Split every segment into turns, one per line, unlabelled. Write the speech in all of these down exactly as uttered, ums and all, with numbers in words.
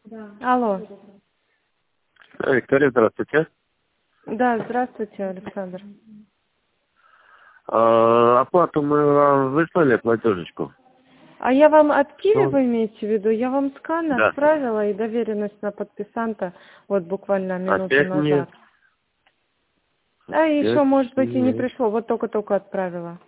Алло.
А, Виктория, здравствуйте.
Да, здравствуйте, Александр.
А, оплату мы вам выслали, платежечку?
А я вам от Киви,
Ну,
вы имеете в виду? Я вам скан
да.
отправила и доверенность на подписанта вот буквально минуту
Опять нет.
назад. А еще,
Опять
может быть, и не
нет.
пришло, вот только-только отправила.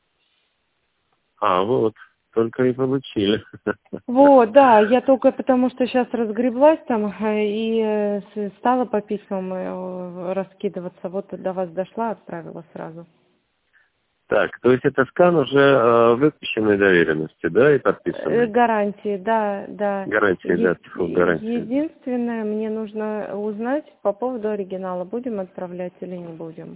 А, вот. Только и получили.
Вот, да, я только потому что сейчас разгреблась там э, и э, с- стала по письмам э, раскидываться. Вот до вас дошла, отправила сразу.
Так, то есть это скан уже э, выпущенной доверенности, да, и
Э,
подписанной?
Гарантии, да, да.
Гарантии, да,
Е-
тьфу, гарантии.
Единственное, мне нужно узнать по поводу оригинала, будем отправлять или не будем.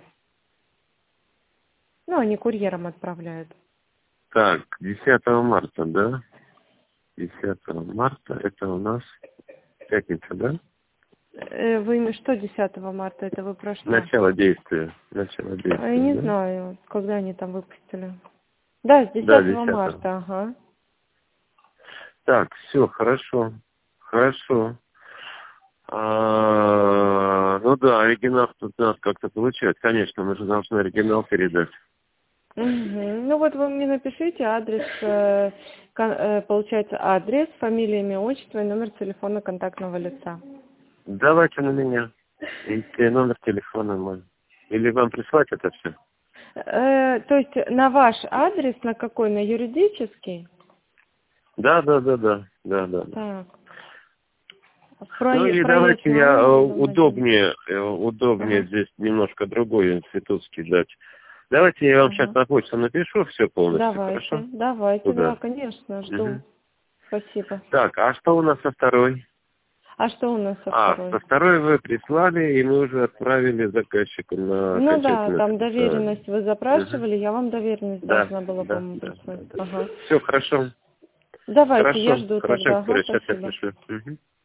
Ну, они курьером отправляют.
Так, десятого марта, да? десятого марта, это у нас пятница, да?
Э, Вы ими- что десятого марта, это вы про что?
Начало действия. Начало
Э,
действия,
Не
да?
знаю, когда они там выпустили. Да, с
Да,
десятого
десятого.
марта, ага.
Так, все, хорошо. Хорошо. А, ну да, оригинал тут надо как-то получать. Конечно, мы же должны оригинал передать.
Мгм. Ну вот вы мне напишите адрес, э, кон- э, получается адрес, фамилия, имя, отчество и номер телефона контактного лица.
Давайте на меня. И те- номер телефона мой. Или вам прислать это все?
Э, то есть на ваш адрес, на какой, на юридический?
Да, да, да, да, да, да. да.
Так,
Ну
проe-
и
проезд
давайте я э,
номер, дом один.
удобнее, э, удобнее
Ага,
здесь немножко другой институтский дать. Давайте я вам сейчас
ага.
на почту напишу все полностью,
Давайте,
хорошо?
давайте, да,
Туда.
конечно, жду.
Мгм.
Спасибо.
Так, а что у нас со второй?
А что у нас со
А,
второй?
со второй вы прислали, и мы уже отправили заказчику на
Ну да,
окончательное
там
подписание.
доверенность вы
Мгм.
запрашивали, я вам доверенность
Да,
должна была,
да,
по-моему,
да, да,
прислать.
да.
Ага.
Все хорошо.
Давайте, я
Хорошо,
жду
хорошо,
тогда. Ага,
Виктория, сейчас я
спасибо.
пришлю. Мгм.